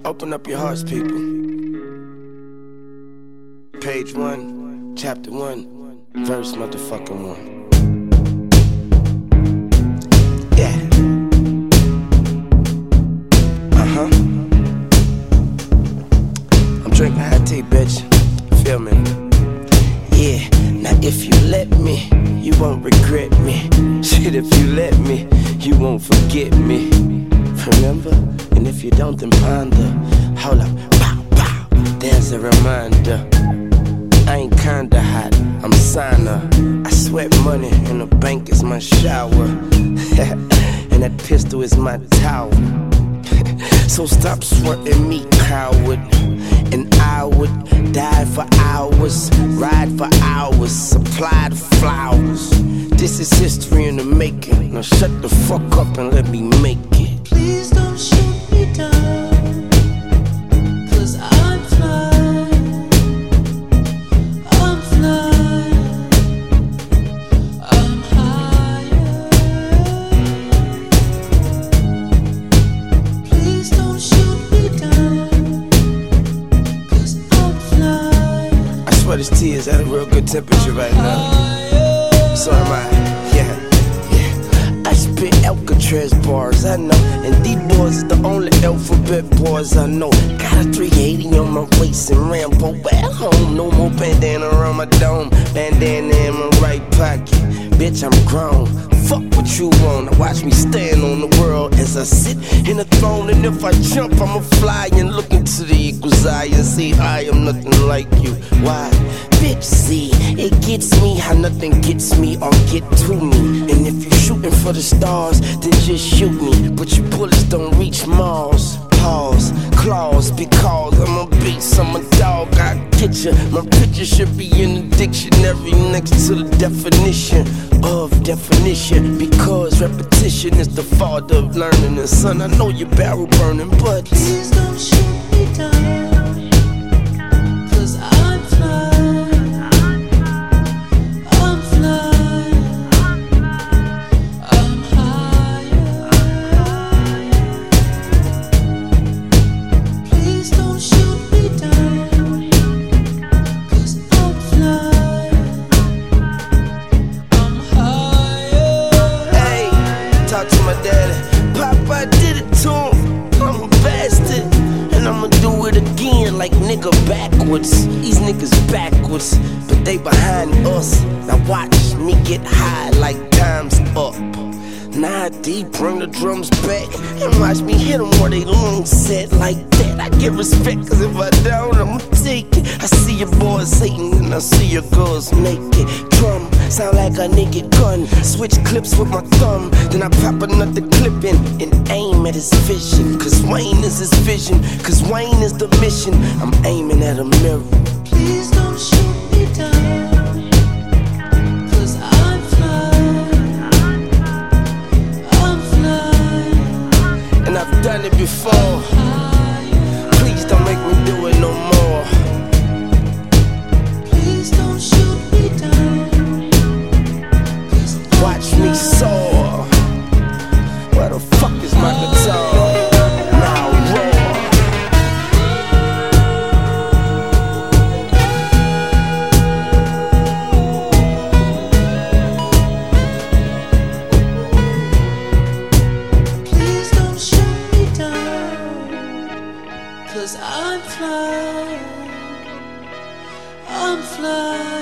Open up your hearts, people. Page 1, chapter 1, verse motherfucking 1. Yeah. I'm drinking hot tea, bitch. Feel me? Yeah. Now if you let me, you won't regret me. Shit, if you let me, you won't forget me. Remember? And if you don't, then ponder. Hold up, pow, pow, there's a reminder. I ain't kinda hot, I'm signer. I sweat money and the bank is my shower. And that pistol is my towel. So stop sweating me, coward. And I would die for hours, ride for hours, supply the flowers. This is history in the making. Now shut the fuck up and let me make it. Please don't shoot me down, 'cause I'm flying, I'm flying, I'm higher. Please don't shoot me down, 'cause I'm flying. I swear this tea is at a real good temperature right now. So am I, yeah. I spit Alcatraz bars, I know. And these boys is the only alphabet boys I know. Got a 380 on my waist and Rambo at home. No more bandana around my dome, bandana in my right pocket. Bitch, I'm grown. Fuck what you want. Watch me stand on the world as I sit in the throne. And if I jump, I'ma fly and look into the eagle's eye and see I am nothing like you. Why? Bitch, see, it gets me how nothing gets me or get to me. And if you're shooting for the stars, then just shoot me. But your bullets don't reach Mars. Pause, claws, because I'm a beast, I'm a dog, I get ya. My picture should be in the dictionary next to the definition of definition. Because repetition is the father of learning. And son, I know your barrel burning, but please don't shoot me down, 'cause I'm flying, I'm flying, I'm higher. Please don't shoot me down, 'cause I'm flying, I'm higher. hey, talk to my daddy. Papa, I did it to him. I'm a bastard, and I'ma do it again like nigga backwards. These niggas backwards, but they behind us. Now watch me get high like time's up. Nah, deep, bring the drums back and watch me hit them where they lungs set like that. I get respect, 'cause if I don't, I'ma take it. I see your boys hating and I see your girls naked. Drum sound like a naked gun. Switch clips with my thumb, then I pop another clip in and aim at his vision. 'Cause Wayne is his vision, 'cause Wayne is the mission. I'm aiming at a mirror. Please don't shoot me down, 'cause I'm flying, I'm flying, And I've done it before. Please don't make me do it no more. please don't shoot me down, 'cause Watch me soar. Where the fuck is my guitar? Now roar. please don't shoot me down, 'cause I'm flying, I'm flying.